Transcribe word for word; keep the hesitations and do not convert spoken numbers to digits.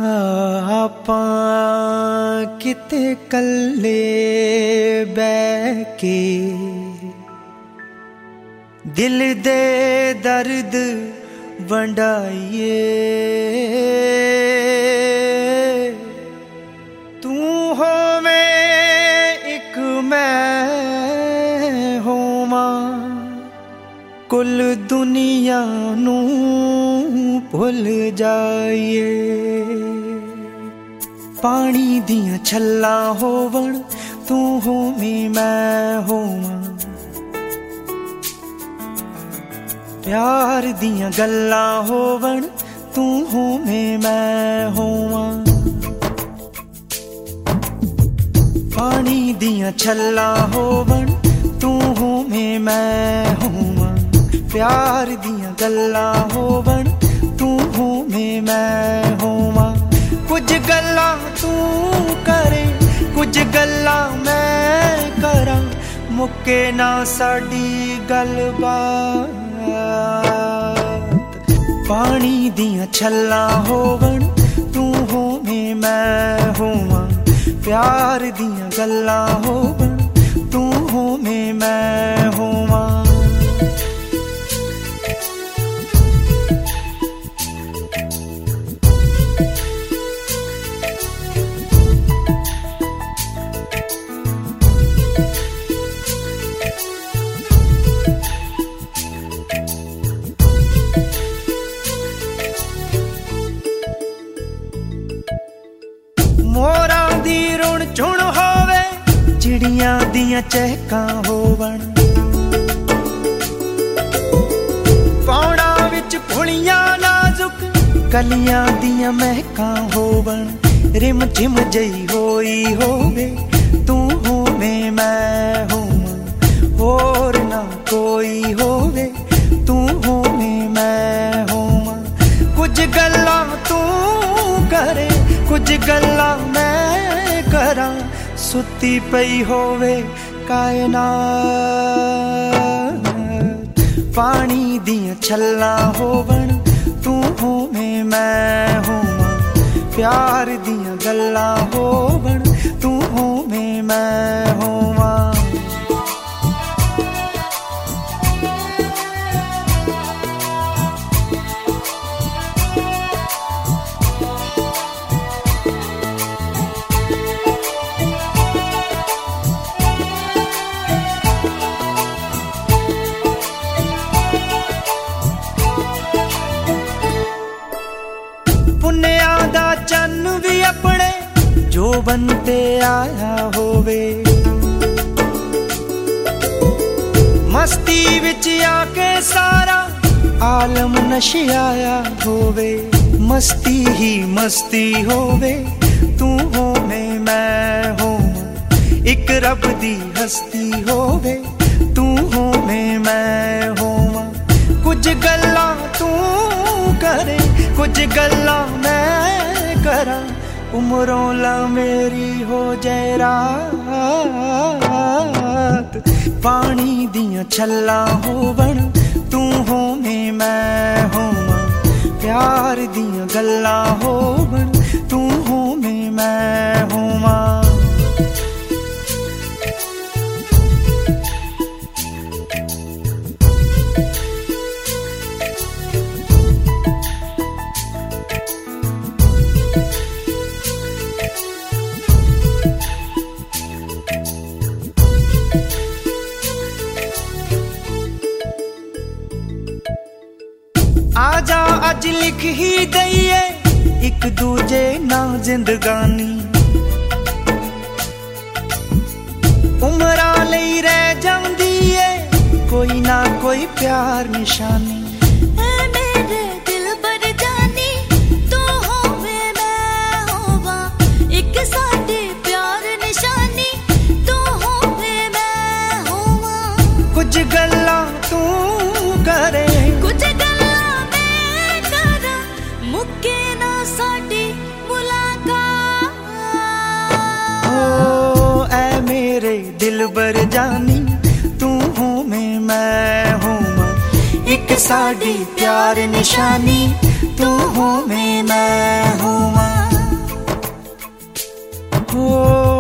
ਆਪਾਂ ਕਿਤੇ ਕੱਲੇ ਬਹਿ ਕੇ ਦਿਲ ਦੇ ਦਰਦ ਵੰਡਾਈਏ ਤੂੰ ਹੋਵੇਂ ਇੱਕ ਮੈਂ ਹੋਵਾਂ ਕੁੱਲ ਦੁਨੀਆ ਨੂੰ ਭੁੱਲ ਜਾਈਏ पानी दियां छल्लां होवण तू होवीं मैं होवां प्यार दियां गल्लां होवण तू होवें मैं होवां पानी दियां छल्लां होवण तू होवें मैं होवां प्यार दियां गल्लां होवण तू होवें मैं होवां कुछ गल्लां तू करे कुछ गल्लां मैं करा मुक्के ना साडी गलबात पानी दियां छल्लां होवण तू होवें मैं होवां प्यार दियां गल्लां होवण तू होवें मैं होवां मोरां दी रुण झुण होवे चिड़ियां दियां चहकां होवण पौड़ा विच फुलियां नाजुक कलियां दियां महकां होवण रिम झिम जई होई होवे तू होवें मैं होवां होर ना कोई होवे तू होवें मैं होवां कुछ गल्लां तू करे कुछ गल्लां मैं करा सुती पई होवे कायनात पानी दियां छल्लां होवण तू होवें मैं होवां प्यार दियां गल्लां होवण तू होवें मैं होवां पुन्निया दा चन्न भी अपने जो बनते आया होवे मस्ती विच आके सारा आलम नशियाया होवे मस्ती ही मस्ती होवे तू होवें मैं होवां एक रब दी हस्ती होवे तू होवें मैं होवां कुछ गल्लां तू करे कुछ गल्लां मैं करा उमरों ला मेरी हो जाए रात पानी दियां छल्लां होवण तू होवें मैं होवां प्यार दियां गल्लां होवण तू होवें मैं होवां आजा अज लिख ही दईए एक दूजे ना जिंदगानी उमरा लई रह जांदी है कोई ना कोई प्यार निशानी मेरे दिल पर जानी तू होवे मैं होवां एक साडे प्यार निशानी तू होवे मैं होवां कुछ गल्लां तू करे कुछ मुक्के ना साडी मुलाकात ओ ऐ मेरे दिल बर जानी तू होवें मैं होवां एक साडी प्यार निशानी तू होवें मैं होवां। हो